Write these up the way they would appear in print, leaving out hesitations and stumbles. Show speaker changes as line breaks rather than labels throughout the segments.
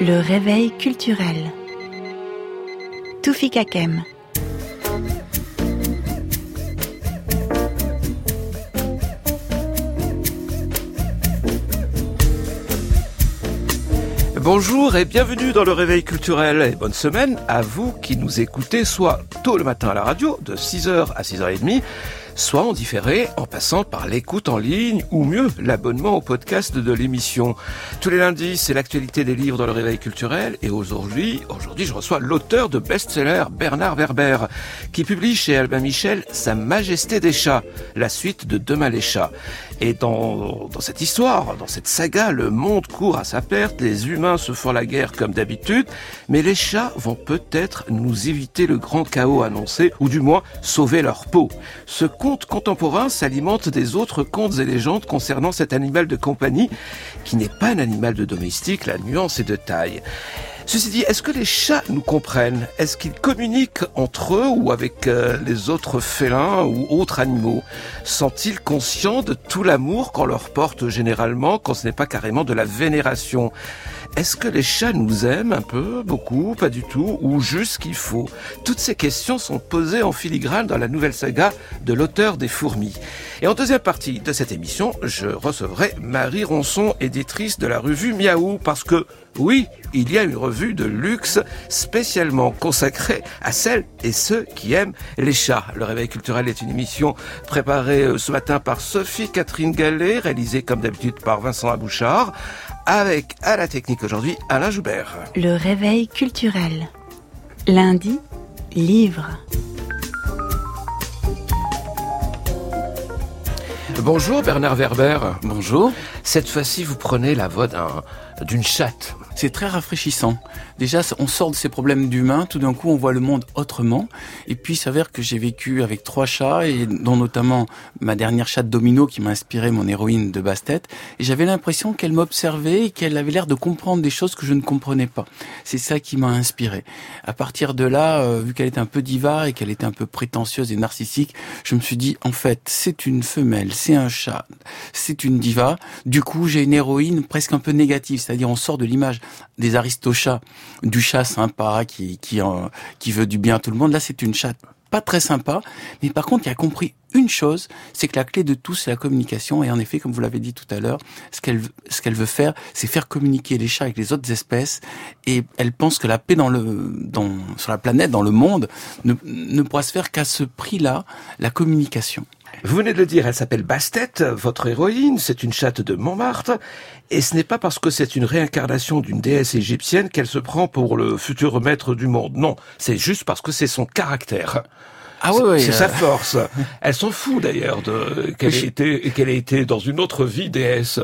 Le réveil culturel. Toufik Hakem.
Bonjour et bienvenue dans le réveil culturel et bonne semaine à vous qui nous écoutez soit tôt le matin à la radio de 6h à 6h30, soit en différé en passant par l'écoute en ligne ou mieux l'abonnement au podcast de l'émission. Tous les lundis, c'est l'actualité des livres dans le réveil culturel et aujourd'hui, je reçois l'auteur de best-seller Bernard Werber qui publie chez Albin Michel Sa Majesté des Chats, la suite de Demain les Chats. Et dans cette histoire, dans cette saga, le monde court à sa perte, les humains se font la guerre comme d'habitude, mais les chats vont peut-être nous éviter le grand chaos annoncé, ou du moins sauver leur peau. Ce conte contemporain s'alimente des autres contes et légendes concernant cet animal de compagnie, qui n'est pas un animal de domestique, la nuance est de taille. Ceci dit, est-ce que les chats nous comprennent ? Est-ce qu'ils communiquent entre eux ou avec les autres félins ou autres animaux ? Sont-ils conscients de tout l'amour qu'on leur porte généralement, quand ce n'est pas carrément de la vénération ? Est-ce que les chats nous aiment un peu, beaucoup, pas du tout, ou juste ce qu'il faut ? Toutes ces questions sont posées en filigrane dans la nouvelle saga de l'auteur des Fourmis. Et en deuxième partie de cette émission, je recevrai Marie Ronson, éditrice de la revue Miaou, parce que, oui, il y a une revue de luxe spécialement consacrée à celles et ceux qui aiment les chats. Le réveil culturel est une émission préparée ce matin par Sophie-Catherine Gallet, réalisée comme d'habitude par Vincent Abouchard, avec à la technique aujourd'hui Alain Joubert.
Le réveil culturel. Lundi, livre.
Bonjour Bernard Werber.
Bonjour.
Cette fois-ci, vous prenez la voix d'une chatte.
C'est très rafraîchissant. Déjà, on sort de ces problèmes d'humains, tout d'un coup, on voit le monde autrement. Et puis, il s'avère que j'ai vécu avec 3 chats, et dont notamment ma dernière chatte Domino, qui m'a inspiré mon héroïne de Bastet. Et j'avais l'impression qu'elle m'observait et qu'elle avait l'air de comprendre des choses que je ne comprenais pas. C'est ça qui m'a inspiré. À partir de là, vu qu'elle était un peu diva et qu'elle était un peu prétentieuse et narcissique, je me suis dit, en fait, c'est une femelle, c'est un chat, c'est une diva. Du coup, j'ai une héroïne presque un peu négative, c'est-à-dire on sort de l'image des aristochats, du chat sympa qui veut du bien à tout le monde. Là, c'est une chatte pas très sympa, mais par contre, qui a compris une chose, c'est que la clé de tout, c'est la communication. Et en effet, comme vous l'avez dit tout à l'heure, ce qu'elle veut faire, c'est faire communiquer les chats avec les autres espèces. Et elle pense que la paix sur la planète, dans le monde, ne pourra se faire qu'à ce prix-là, la communication.
Vous venez de le dire, elle s'appelle Bastet, votre héroïne, c'est une chatte de Montmartre, et ce n'est pas parce que c'est une réincarnation d'une déesse égyptienne qu'elle se prend pour le futur maître du monde. Non, c'est juste parce que c'est son caractère.
Ah oui,
c'est sa force. Elle s'en fout d'ailleurs qu'elle ait été dans une autre vie déesse.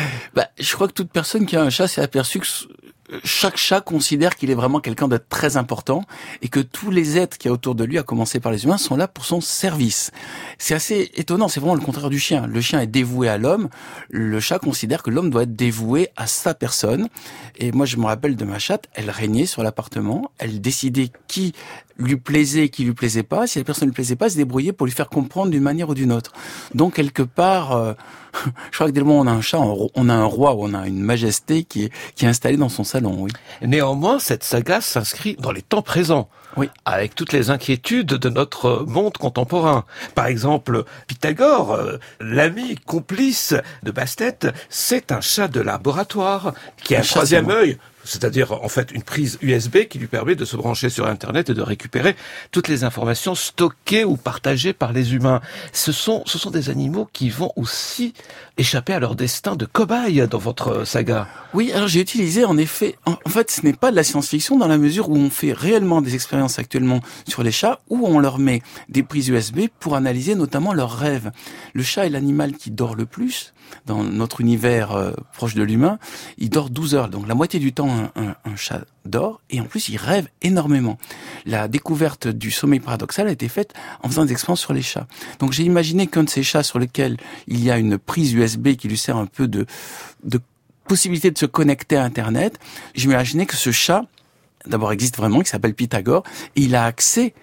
Je crois que toute personne qui a un chat s'est aperçue que chaque chat considère qu'il est vraiment quelqu'un de très important et que tous les êtres qu'il y a autour de lui, à commencer par les humains, sont là pour son service. C'est assez étonnant, c'est vraiment le contraire du chien. Le chien est dévoué à l'homme, le chat considère que l'homme doit être dévoué à sa personne. Et moi, je me rappelle de ma chatte, elle régnait sur l'appartement, elle décidait qui lui plaisait et qui lui plaisait pas. Si la personne ne lui plaisait pas, elle se débrouillait pour lui faire comprendre d'une manière ou d'une autre. Donc, quelque part, je crois que dès le moment où on a un chat, on a un roi, ou on a une majesté qui est installée dans son salon, oui.
Néanmoins, cette saga s'inscrit dans les temps présents.
Oui.
Avec toutes les inquiétudes de notre monde contemporain. Par exemple, Pythagore, l'ami complice de Bastet, c'est un chat de laboratoire qui a un troisième œil. C'est-à-dire, en fait, une prise USB qui lui permet de se brancher sur Internet et de récupérer toutes les informations stockées ou partagées par les humains. Ce sont des animaux qui vont aussi échapper à leur destin de cobaye dans votre saga.
Oui, alors j'ai utilisé, en effet, en fait, ce n'est pas de la science-fiction dans la mesure où on fait réellement des expériences actuellement sur les chats, où on leur met des prises USB pour analyser notamment leurs rêves. Le chat est l'animal qui dort le plus dans notre univers proche de l'humain. Il dort 12 heures, donc la moitié du temps, un chat dort, et en plus il rêve énormément. La découverte du sommeil paradoxal a été faite en faisant des expériences sur les chats. Donc j'ai imaginé qu'un de ces chats sur lequel il y a une prise USB qui lui sert un peu de possibilité de se connecter à Internet, j'imaginais que ce chat, d'abord existe vraiment, qui s'appelle Pythagore, et il a accès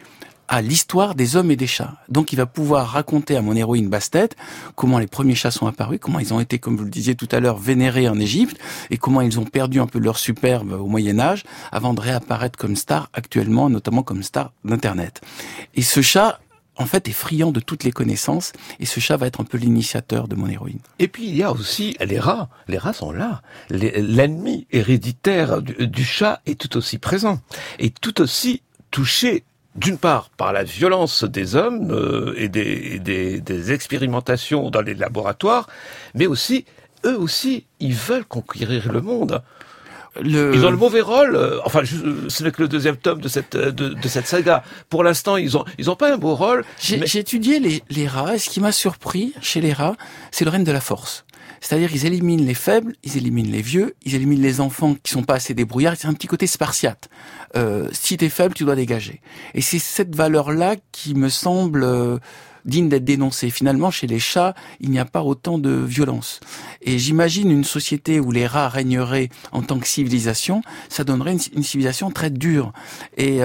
à l'histoire des hommes et des chats. Donc il va pouvoir raconter à mon héroïne Bastet comment les premiers chats sont apparus, comment ils ont été, comme vous le disiez tout à l'heure, vénérés en Égypte, et comment ils ont perdu un peu leur superbe au Moyen-Âge, avant de réapparaître comme stars actuellement, notamment comme stars d'Internet. Et ce chat, en fait, est friand de toutes les connaissances, et ce chat va être un peu l'initiateur de mon héroïne.
Et puis il y a aussi les rats. Les rats sont là. L'ennemi héréditaire du chat est tout aussi présent, et tout aussi touché, d'une part par la violence des hommes et des expérimentations dans les laboratoires, mais aussi, eux aussi, ils veulent conquérir le monde. Ils ont le mauvais rôle. Ce n'est que le deuxième tome de cette saga. Pour l'instant, ils ont pas un beau rôle.
J'ai étudié les rats, et ce qui m'a surpris chez les rats, c'est le règne de la force. C'est-à-dire qu'ils éliminent les faibles, ils éliminent les vieux, ils éliminent les enfants qui sont pas assez débrouillards. C'est un petit côté spartiate. Si t'es faible, tu dois dégager. Et c'est cette valeur-là qui me semble digne d'être dénoncée. Finalement, chez les chats, il n'y a pas autant de violence. Et j'imagine une société où les rats régneraient en tant que civilisation, ça donnerait une civilisation très dure. Et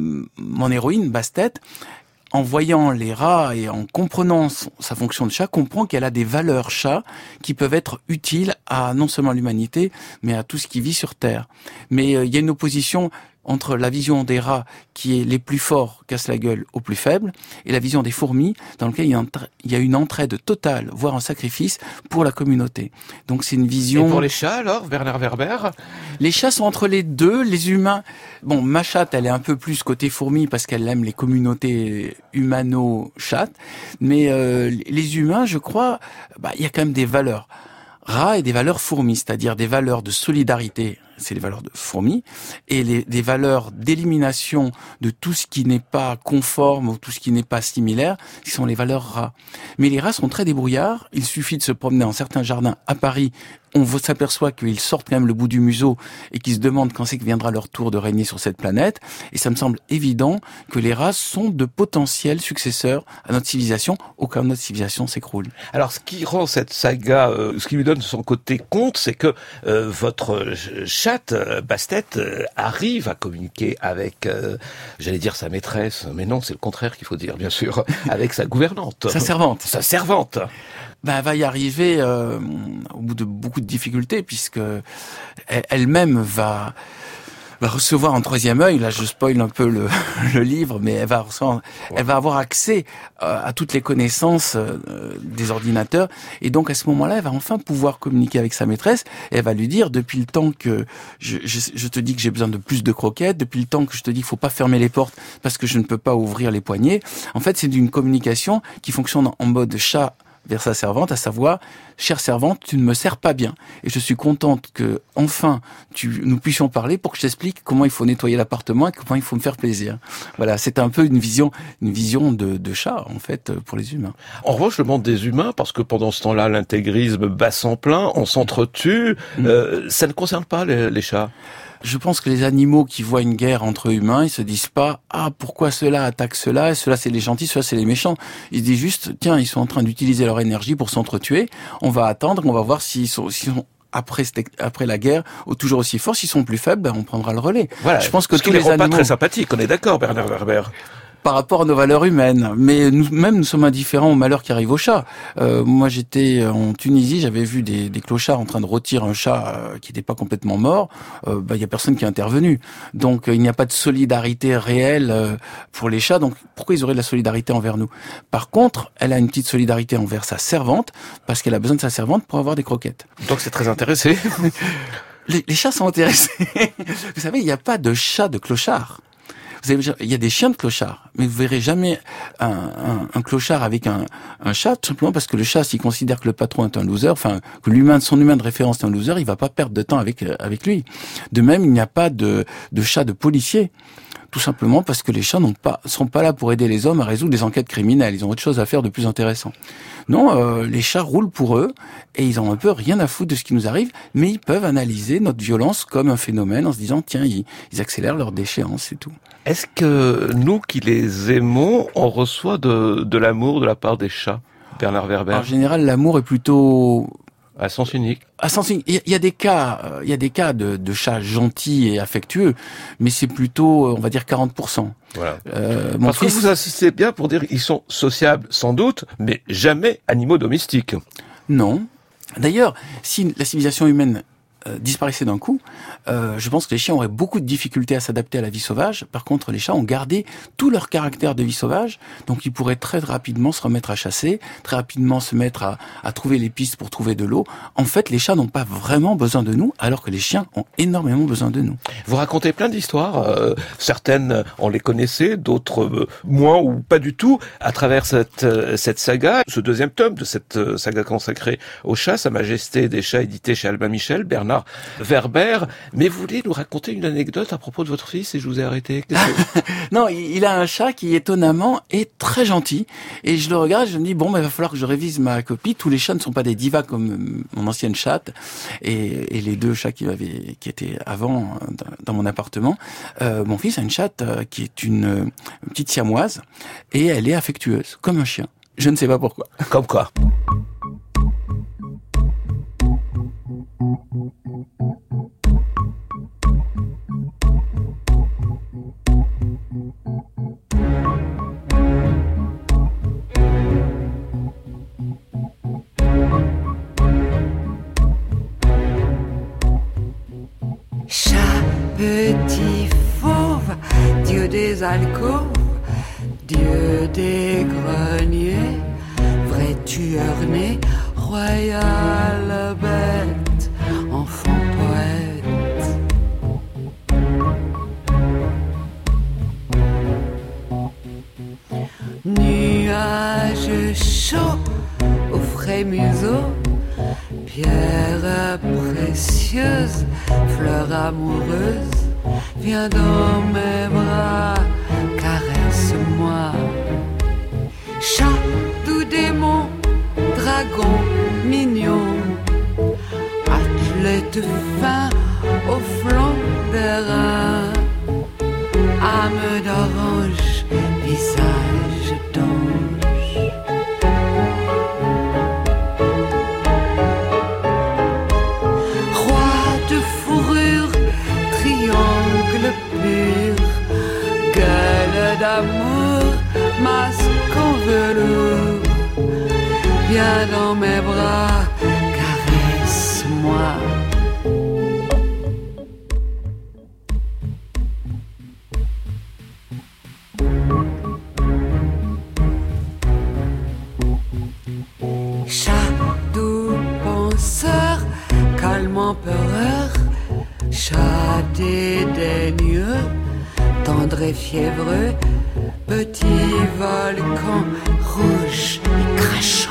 mon héroïne, Bastet, en voyant les rats et en comprenant sa fonction de chat, comprend qu'elle a des valeurs chats qui peuvent être utiles à non seulement l'humanité, mais à tout ce qui vit sur Terre. Mais il y a une opposition entre la vision des rats, qui est les plus forts cassent la gueule aux plus faibles, et la vision des fourmis, dans laquelle il y a une entraide totale, voire un sacrifice pour la communauté. Donc c'est une vision...
Et pour les chats alors, Werner Werber?
Les chats sont entre les deux, les humains... Bon, ma chatte, elle est un peu plus côté fourmi parce qu'elle aime les communautés humano-chattes, mais les humains, je crois, il y a quand même des valeurs rats et des valeurs fourmis, c'est-à-dire des valeurs de solidarité, c'est les valeurs de fourmis, et des valeurs d'élimination de tout ce qui n'est pas conforme ou tout ce qui n'est pas similaire, qui sont les valeurs rats. Mais les rats sont très débrouillards, il suffit de se promener dans certains jardins à Paris, on s'aperçoit qu'ils sortent quand même le bout du museau et qu'ils se demandent quand c'est que viendra leur tour de régner sur cette planète, et ça me semble évident que les rats sont de potentiels successeurs à notre civilisation, au cas où notre civilisation s'écroule.
Alors ce qui rend cette saga, ce qui lui donne son côté conte, c'est que votre chatte, Bastet, arrive à communiquer avec, j'allais dire sa maîtresse, mais non, c'est le contraire qu'il faut dire, bien sûr, avec sa gouvernante.
Sa servante.
Sa servante.
Elle va y arriver au bout de beaucoup de difficultés, puisque elle-même va recevoir un troisième œil. Là, je spoil un peu le livre, mais elle va avoir accès à toutes les connaissances des ordinateurs, et donc à ce moment-là, elle va enfin pouvoir communiquer avec sa maîtresse. Et elle va lui dire, depuis le temps que je te dis que j'ai besoin de plus de croquettes, depuis le temps que je te dis qu'il faut pas fermer les portes parce que je ne peux pas ouvrir les poignées. En fait, c'est une communication qui fonctionne en mode chat vers sa servante, à savoir, chère servante, tu ne me sers pas bien. Et je suis contente que, enfin, nous puissions parler pour que je t'explique comment il faut nettoyer l'appartement et comment il faut me faire plaisir. Voilà, c'est un peu une vision de chat, en fait, pour les humains.
En revanche, le monde des humains, parce que pendant ce temps-là, l'intégrisme bat son plein, on s'entretue, ça ne concerne pas les chats.
Je pense que les animaux qui voient une guerre entre humains, ils se disent pas « Ah, pourquoi ceux-là attaquent ceux-là, et ceux-là c'est les gentils, ceux-là c'est les méchants ». Ils se disent juste « Tiens, ils sont en train d'utiliser leur énergie pour s'entretuer, on va attendre, on va voir s'ils sont après la guerre, toujours aussi forts, s'ils sont plus faibles, on prendra le relais ». Voilà, je pense que tous les animaux...
pas très sympathiques, on est d'accord, Bernard Werber.
Par rapport à nos valeurs humaines, mais nous sommes indifférents aux malheurs qui arrivent aux chats. Moi, j'étais en Tunisie, j'avais vu des clochards en train de rôtir un chat qui n'était pas complètement mort. Il y a personne qui est intervenu. Donc, il n'y a pas de solidarité réelle pour les chats. Donc, pourquoi ils auraient de la solidarité envers nous? Par contre, elle a une petite solidarité envers sa servante, parce qu'elle a besoin de sa servante pour avoir des croquettes.
Donc, c'est très intéressé.
Les chats sont intéressés. Vous savez, il n'y a pas de chat de clochard. Il y a des chiens de clochards, mais vous verrez jamais un clochard avec un chat, tout simplement parce que le chat, s'il considère que le patron est un loser, enfin, que son humain de référence est un loser, il va pas perdre de temps avec lui. De même, il n'y a pas de chat de policier. Tout simplement parce que les chats sont pas là pour aider les hommes à résoudre des enquêtes criminelles. Ils ont autre chose à faire de plus intéressant. Non, les chats roulent pour eux et ils ont un peu rien à foutre de ce qui nous arrive, mais ils peuvent analyser notre violence comme un phénomène en se disant tiens, ils accélèrent leur déchéance, c'est tout.
Est-ce que nous qui les aimons, on reçoit de l'amour de la part des chats, Bernard Werber?
En général, l'amour est plutôt
À sens unique.
À sens unique. Il y a des cas, de chats gentils et affectueux, mais c'est plutôt, on va dire 40%.
Voilà. Parce que vous insistez bien pour dire qu'ils sont sociables, sans doute, mais jamais animaux domestiques.
Non. D'ailleurs, si la civilisation humaine disparaissait d'un coup, je pense que les chiens auraient beaucoup de difficultés à s'adapter à la vie sauvage. Par contre, les chats ont gardé tout leur caractère de vie sauvage, donc ils pourraient très rapidement se remettre à chasser, très rapidement se mettre à trouver les pistes pour trouver de l'eau. En fait, les chats n'ont pas vraiment besoin de nous, alors que les chiens ont énormément besoin de nous.
Vous racontez plein d'histoires, certaines on les connaissait, d'autres moins ou pas du tout, à travers cette saga, ce deuxième tome de cette saga consacrée aux chats, Sa Majesté des chats, édité chez Albin Michel, Bernard Werber. Mais vous voulez nous raconter une anecdote à propos de votre fils et je vous ai arrêté?
Non, il a un chat qui étonnamment est très gentil et je le regarde, je me dis bon, il va falloir que je révise ma copie. Tous les chats ne sont pas des divas comme mon ancienne chatte et les deux chats qui étaient avant dans mon appartement. Mon fils a une chatte qui est une petite siamoise et elle est affectueuse comme un chien. Je ne sais pas pourquoi.
Comme quoi?
Chat, petit fauve, dieu des alcôves, dieu des greniers, vrai tueur né, royal bête, enfant poète. Nuages chauds au frais museau, pierre précieuse, fleur amoureuse, viens dans mes bras, caresse-moi. Chat, doux démon, dragon mignon, athlète fin au flanc des reins, âme d'orange, visage d'ange. Roi de fourrure, triangle pur, gueule d'amour, masque en velours, viens dans mes bras, caresse-moi. Chat, doux penseur, calme empereur, chat dédaigneux, tendre et fiévreux, petit volcan rouge et crachant.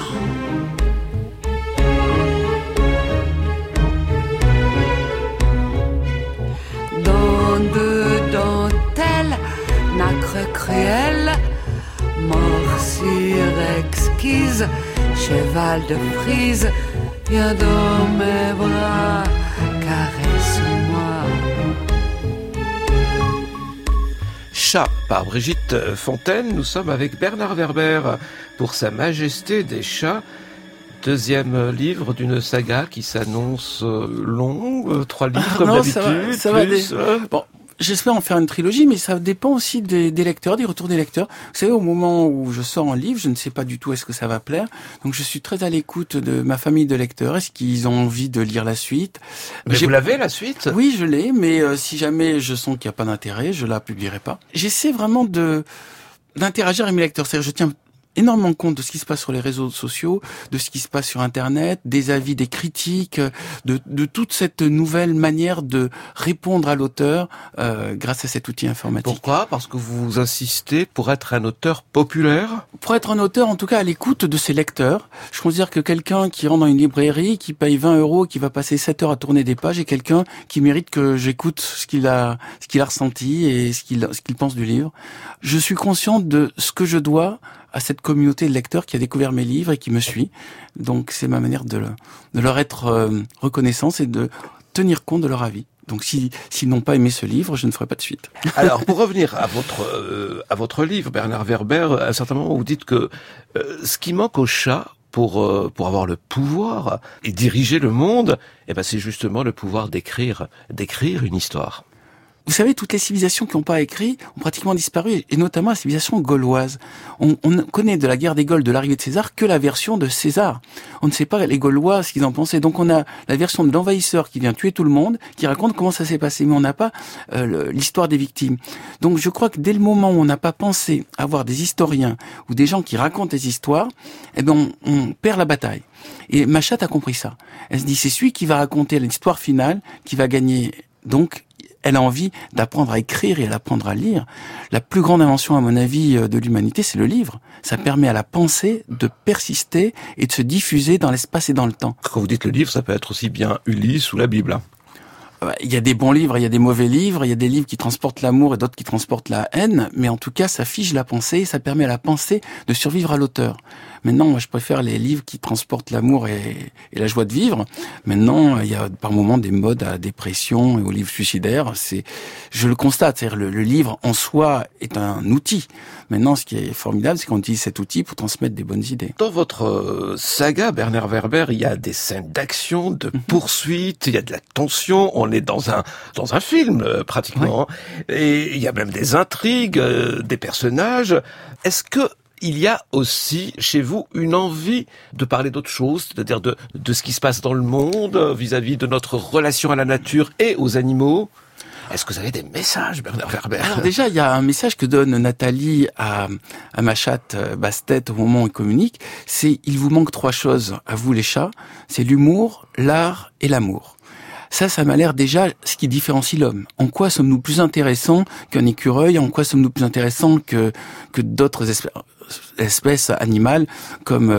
Dans de dentelles, nacre cruelle, morsure exquise, cheval de frise, viens dans mes bras, caresse-moi.
Chat par Brigitte Fontaine. Nous sommes avec Bernard Werber pour Sa Majesté des chats. Deuxième livre d'une saga qui s'annonce long, 3 livres comme d'habitude.
Ça va. Bon, j'espère en faire une trilogie, mais ça dépend aussi des lecteurs, des retours des lecteurs. Vous savez, au moment où je sors un livre, je ne sais pas du tout est-ce que ça va plaire. Donc je suis très à l'écoute de ma famille de lecteurs. Est-ce qu'ils ont envie de lire la suite?
Mais vous l'avez, la suite?
Oui, je l'ai, mais si jamais je sens qu'il n'y a pas d'intérêt, je la publierai pas. J'essaie vraiment d'interagir avec mes lecteurs. C'est-à-dire, je tiens énormément compte de ce qui se passe sur les réseaux sociaux, de ce qui se passe sur Internet, des avis, des critiques, de toute cette nouvelle manière de répondre à l'auteur grâce à cet outil informatique.
Pourquoi? Parce que vous insistez pour être un auteur populaire?
Pour être un auteur, en tout cas, à l'écoute de ses lecteurs. Je considère que quelqu'un qui rentre dans une librairie, qui paye 20 €, qui va passer 7 heures à tourner des pages, est quelqu'un qui mérite que j'écoute ce qu'il a ressenti et ce qu'il pense du livre. Je suis conscient de ce que je dois à cette communauté de lecteurs qui a découvert mes livres et qui me suit. Donc c'est ma manière de leur être reconnaissant et de tenir compte de leur avis. Donc s'ils n'ont pas aimé ce livre, je ne ferai pas de suite.
Alors pour revenir à votre livre, Bernard Werber, à un certain moment vous dites que ce qui manque aux chats pour avoir le pouvoir et diriger le monde, c'est justement le pouvoir d'écrire une histoire.
Vous savez, toutes les civilisations qui n'ont pas écrit ont pratiquement disparu, et notamment la civilisation gauloise. On connaît de la guerre des Gaules, de l'arrivée de César, que la version de César. On ne sait pas les Gaulois ce qu'ils en pensaient. Donc on a la version de l'envahisseur qui vient tuer tout le monde, qui raconte comment ça s'est passé, mais on n'a pas l'histoire des victimes. Donc je crois que dès le moment où on n'a pas pensé avoir des historiens ou des gens qui racontent des histoires, on perd la bataille. Et Machat a compris ça. Elle se dit, c'est celui qui va raconter l'histoire finale qui va gagner. Donc elle a envie d'apprendre à écrire et d'apprendre à lire. La plus grande invention, à mon avis, de l'humanité, c'est le livre. Ça permet à la pensée de persister et de se diffuser dans l'espace et dans le temps.
Quand vous dites le livre, ça peut être aussi bien Ulysse ou la Bible.
Il y a des bons livres, il y a des mauvais livres, il y a des livres qui transportent l'amour et d'autres qui transportent la haine, mais en tout cas, ça fige la pensée et ça permet à la pensée de survivre à l'auteur. Maintenant, moi, je préfère les livres qui transportent l'amour et la joie de vivre. Maintenant, il y a par moments des modes à la dépression et aux livres suicidaires. Je le constate, c'est-à-dire le livre en soi est un outil. Maintenant, ce qui est formidable, c'est qu'on utilise cet outil pour transmettre des bonnes idées.
Dans votre saga, Bernard Werber, il y a des scènes d'action, de poursuite, il y a de la tension. On est dans un film, pratiquement. Oui. Et il y a même des intrigues, des personnages. Est-ce que il y a aussi chez vous une envie de parler d'autre chose, c'est-à-dire de ce qui se passe dans le monde vis-à-vis de notre relation à la nature et aux animaux? Est-ce que vous avez des messages, Bernard Werber?
Alors déjà, il y a un message que donne Nathalie à Machat Bastet au moment où ils communiquent, c'est « Il vous manque 3 choses, à vous les chats, c'est l'humour, l'art et l'amour ». Ça m'a l'air déjà ce qui différencie l'homme. En quoi sommes-nous plus intéressants qu'un écureuil? En quoi sommes-nous plus intéressants que d'autres espèces animales comme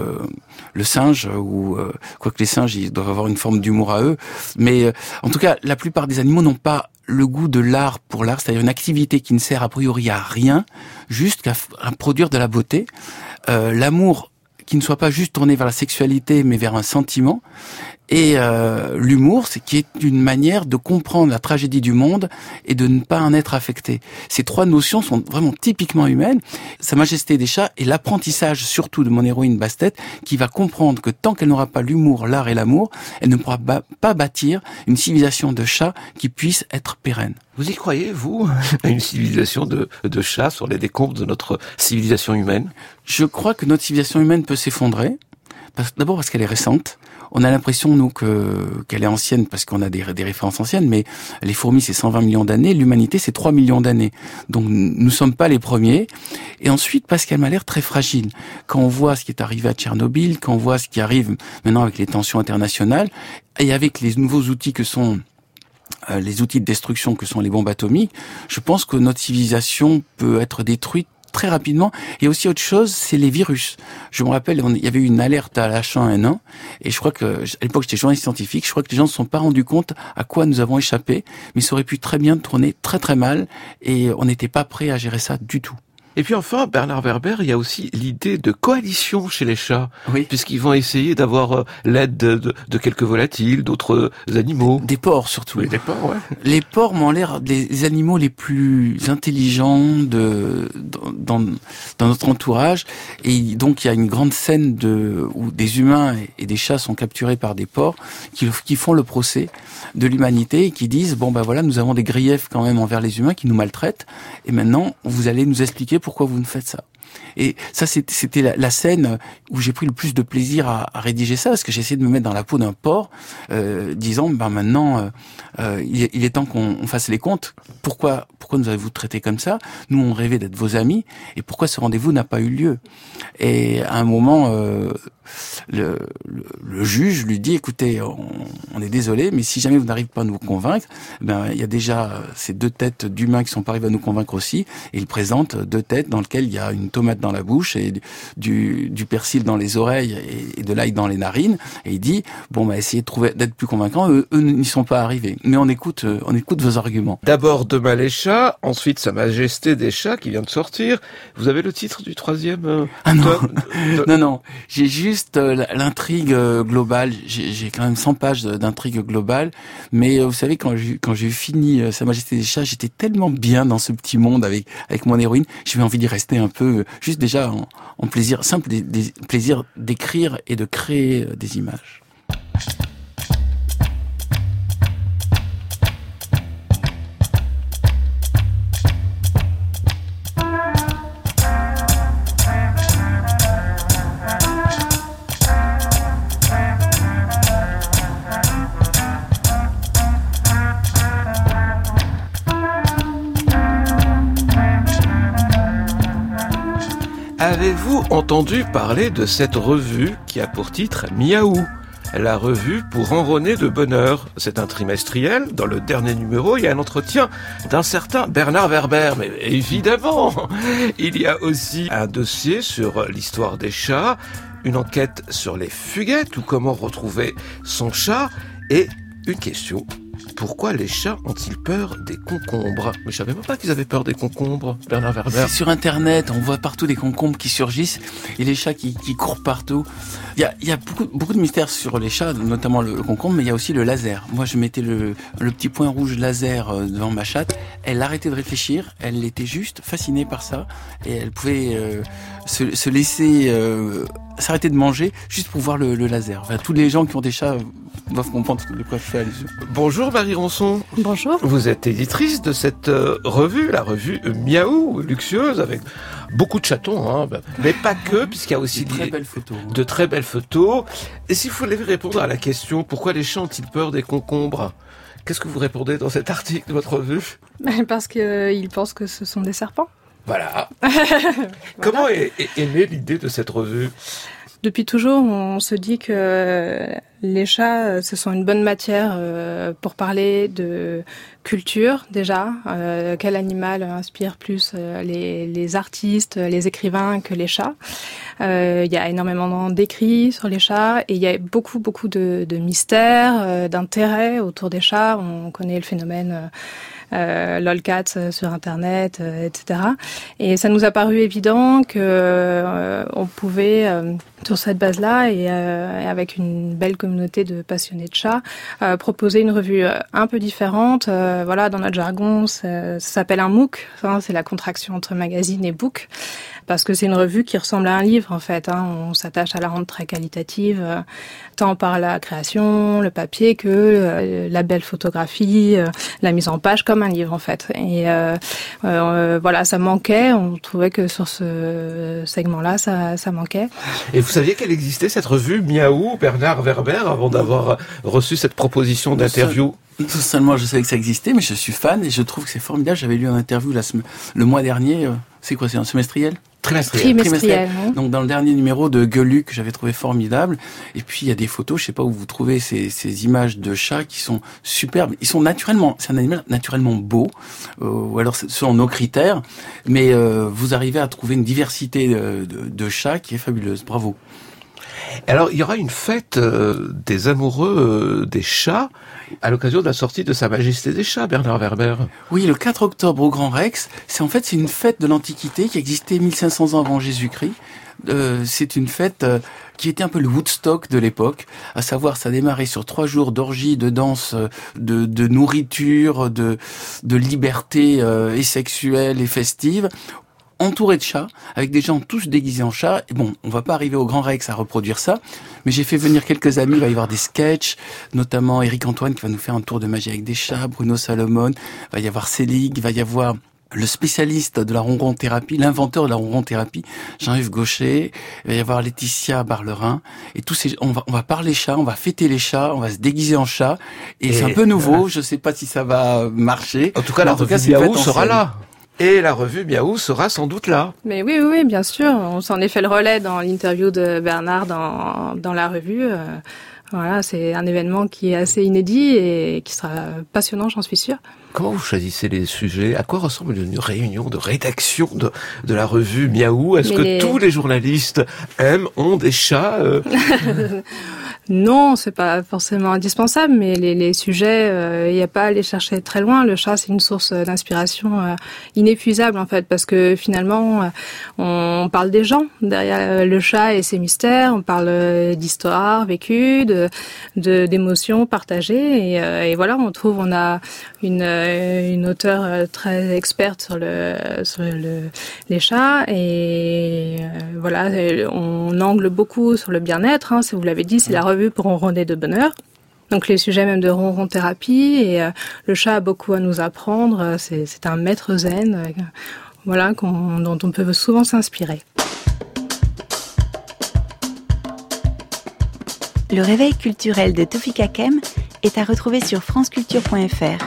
le singe ou quoique les singes ils doivent avoir une forme d'humour à eux, mais en tout cas la plupart des animaux n'ont pas le goût de l'art pour l'art, c'est-à-dire une activité qui ne sert a priori à rien, juste qu'à produire de la beauté, l'amour qui ne soit pas juste tourné vers la sexualité mais vers un sentiment. Et l'humour, c'est qui est une manière de comprendre la tragédie du monde et de ne pas en être affecté. Ces 3 notions sont vraiment typiquement humaines. Sa Majesté des chats et l'apprentissage surtout de mon héroïne Bastet, qui va comprendre que tant qu'elle n'aura pas l'humour, l'art et l'amour, elle ne pourra pas bâtir une civilisation de chats qui puisse être pérenne.
Vous y croyez, vous, à une civilisation de chats sur les décombres de notre civilisation humaine?
Je crois que notre civilisation humaine peut s'effondrer. D'abord parce qu'elle est récente. On a l'impression, nous, qu'elle est ancienne parce qu'on a des références anciennes, mais les fourmis, c'est 120 millions d'années, l'humanité, c'est 3 millions d'années. Donc, nous sommes pas les premiers. Et ensuite, parce qu'elle m'a l'air très fragile. Quand on voit ce qui est arrivé à Tchernobyl, quand on voit ce qui arrive maintenant avec les tensions internationales, et avec les nouveaux outils que sont les outils de destruction que sont les bombes atomiques, je pense que notre civilisation peut être détruite très rapidement. Il y a aussi autre chose, c'est les virus. Je me rappelle, il y avait eu une alerte à l'H1N1, et je crois que, à l'époque j'étais journaliste scientifique, je crois que les gens ne se sont pas rendus compte à quoi nous avons échappé, mais ça aurait pu très bien tourner très très mal, et on n'était pas prêt à gérer ça du tout.
Et puis enfin, Bernard Werber, il y a aussi l'idée de coalition chez les chats,
oui.
Puisqu'ils vont essayer d'avoir l'aide de quelques volatiles, d'autres animaux.
Des porcs surtout.
Oui, des porcs, ouais.
Les porcs m'ont l'air des animaux les plus intelligents dans notre entourage, et donc il y a une grande scène où des humains et des chats sont capturés par des porcs qui font le procès de l'humanité et qui disent bon ben voilà, nous avons des griefs quand même envers les humains qui nous maltraitent, et maintenant vous allez nous expliquer pourquoi vous nous faites ça. Et ça, c'était la scène où j'ai pris le plus de plaisir à rédiger ça, parce que j'ai essayé de me mettre dans la peau d'un porc, disant, maintenant, il est temps qu'on fasse les comptes. Pourquoi nous avez-vous traité comme ça? Nous, on rêvait d'être vos amis, et pourquoi ce rendez-vous n'a pas eu lieu? Et à un moment, le juge lui dit, écoutez, on est désolé, mais si jamais vous n'arrivez pas à nous convaincre, il y a déjà ces 2 têtes d'humains qui sont pas arrivés à nous convaincre aussi, et il présente 2 têtes dans lesquelles il y a une tomate dans la bouche et du persil dans les oreilles et de l'ail dans les narines, et il dit essayez d'être plus convaincants. Eux n'y sont pas arrivés, mais on écoute vos arguments.
D'abord Demain les chats, ensuite Sa Majesté des chats qui vient de sortir. Vous avez le titre du 3e
Non, j'ai juste l'intrigue globale. J'ai quand même 100 pages d'intrigue globale, mais vous savez, quand j'ai fini Sa Majesté des chats, j'étais tellement bien dans ce petit monde avec mon héroïne, j'avais envie d'y rester un peu juste déjà en plaisir simple, des plaisirs d'écrire et de créer des images.
Avez-vous entendu parler de cette revue qui a pour titre Miaou ? La revue pour enronner de bonheur. C'est un trimestriel. Dans le dernier numéro, il y a un entretien d'un certain Bernard Werber. Mais évidemment, il y a aussi un dossier sur l'histoire des chats, une enquête sur les fuguettes ou comment retrouver son chat et une question. Pourquoi les chats ont-ils peur des concombres ? Mais je savais même pas qu'ils avaient peur des concombres, Bernard Werber.
C'est sur Internet, on voit partout des concombres qui surgissent et les chats qui courent partout. Il y a beaucoup de mystères sur les chats, notamment le concombre, mais il y a aussi le laser. Moi, je mettais le petit point rouge laser devant ma chatte. Elle arrêtait de réfléchir, elle était juste fascinée par ça et elle pouvait se laisser s'arrêter de manger juste pour voir le laser. Enfin, tous les gens qui ont des chats doivent comprendre de quoi je fais allusion.
Bonjour Marie Ronçon.
Bonjour.
Vous êtes éditrice de cette revue, la revue Miaou, luxueuse, avec beaucoup de chatons, hein, mais pas que, puisqu'il y a aussi de très belles photos. Et si vous voulez répondre à la question, pourquoi les chats ont-ils peur des concombres ? Qu'est-ce que vous répondez dans cet article de votre revue ?
Parce qu'ils pensent que ce sont des serpents.
Voilà. Comment est née l'idée de cette revue ?
Depuis toujours, on se dit que les chats, ce sont une bonne matière pour parler de culture déjà. Quel animal inspire plus les artistes, les écrivains que les chats ? Il y a énormément d'écrits sur les chats et il y a beaucoup de mystères, d'intérêts autour des chats. On connaît le phénomène lolcats sur Internet, etc. Et ça nous a paru évident que on pouvait, sur cette base-là et avec une belle communauté de passionnés de chats, proposer une revue un peu différente. Voilà, dans notre jargon, ça s'appelle un MOOC. Hein, c'est la contraction entre magazine et book. Parce que c'est une revue qui ressemble à un livre, en fait. Hein. On s'attache à la rendre très qualitative, tant par la création, le papier, que la belle photographie, la mise en page, comme un livre, en fait. Et voilà, ça manquait. On trouvait que sur ce segment-là, ça manquait.
Et vous saviez qu'elle existait, cette revue Miaou, Bernard Werber, avant d'avoir reçu cette proposition d'interview ?
Non seulement je savais que ça existait, mais je suis fan et je trouve que c'est formidable. J'avais lu une interview le mois dernier. C'est quoi, c'est un semestriel ?
Trimestriel.
Donc dans le dernier numéro de Gueuluc, que j'avais trouvé formidable. Et puis il y a des photos, je sais pas où vous trouvez ces images de chats qui sont superbes. Ils sont c'est un animal naturellement beau, ou alors selon nos critères. Mais vous arrivez à trouver une diversité de chats qui est fabuleuse. Bravo.
Alors, il y aura une fête des amoureux des chats à l'occasion de la sortie de Sa Majesté des chats, Bernard Werber.
Oui, le 4 octobre au Grand Rex. C'est une fête de l'Antiquité qui existait 1500 ans avant Jésus-Christ. C'est une fête qui était un peu le Woodstock de l'époque, à savoir ça démarrait sur 3 jours d'orgie, de danse, de nourriture, de liberté et sexuelle et festive, entouré de chats, avec des gens tous déguisés en chats. Et bon, on va pas arriver au Grand Rex à reproduire ça, mais j'ai fait venir quelques amis, il va y avoir des sketchs, notamment Eric Antoine qui va nous faire un tour de magie avec des chats, Bruno Salomon, il va y avoir Célig, il va y avoir le spécialiste de la ronron-thérapie, l'inventeur de la ronron-thérapie, Jean-Yves Gaucher, il va y avoir Laetitia Barlerin, et on va parler chats, on va fêter les chats, on va se déguiser en chat, et c'est un peu nouveau, je sais pas si ça va marcher.
En tout cas, la revue Miaou sera là. Et la revue Miaou sera sans doute là.
Mais oui, bien sûr. On s'en est fait le relais dans l'interview de Bernard dans la revue. Voilà, c'est un événement qui est assez inédit et qui sera passionnant, j'en suis sûre.
Comment vous choisissez les sujets ? À quoi ressemble une réunion de rédaction de la revue Miaou ? Est-ce que tous les journalistes ont des chats
Non, c'est pas forcément indispensable, mais les sujets, il n'y a pas à aller chercher très loin. Le chat, c'est une source d'inspiration inépuisable en fait, parce que finalement, on parle des gens derrière le chat et ses mystères. On parle d'histoires vécues, d'émotions partagées, et voilà, on a une auteure très experte sur les chats, et voilà, on angle beaucoup sur le bien-être. Si vous l'avez dit, c'est la revue pour ronronner de bonheur. Donc les sujets même de ronron thérapie, et le chat a beaucoup à nous apprendre. C'est un maître zen, voilà, dont on peut souvent s'inspirer.
Le réveil culturel de Tawfik Hakem est à retrouver sur franceculture.fr.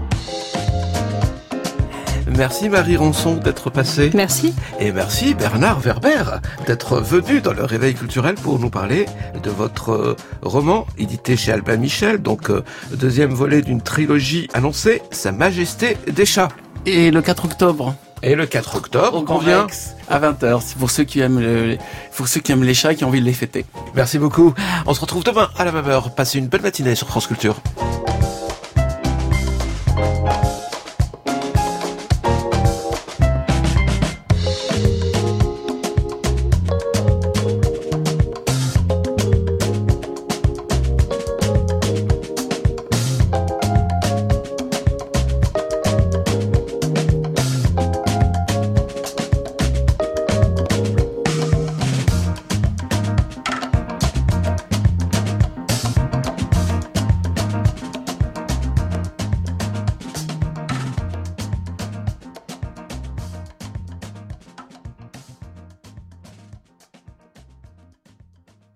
Merci Marie Ronson d'être passée.
Merci.
Et merci Bernard Werber d'être venu dans le Réveil culturel pour nous parler de votre roman édité chez Albin Michel, donc deuxième volet d'une trilogie annoncée, Sa Majesté des Chats.
Et le 4 octobre.
Et le 4 octobre,
Au Grand
vient
Rex, à 20h. C'est pour ceux qui aiment les chats et qui ont envie de les fêter.
Merci beaucoup. On se retrouve demain à la même heure. Passez une belle matinée sur France Culture.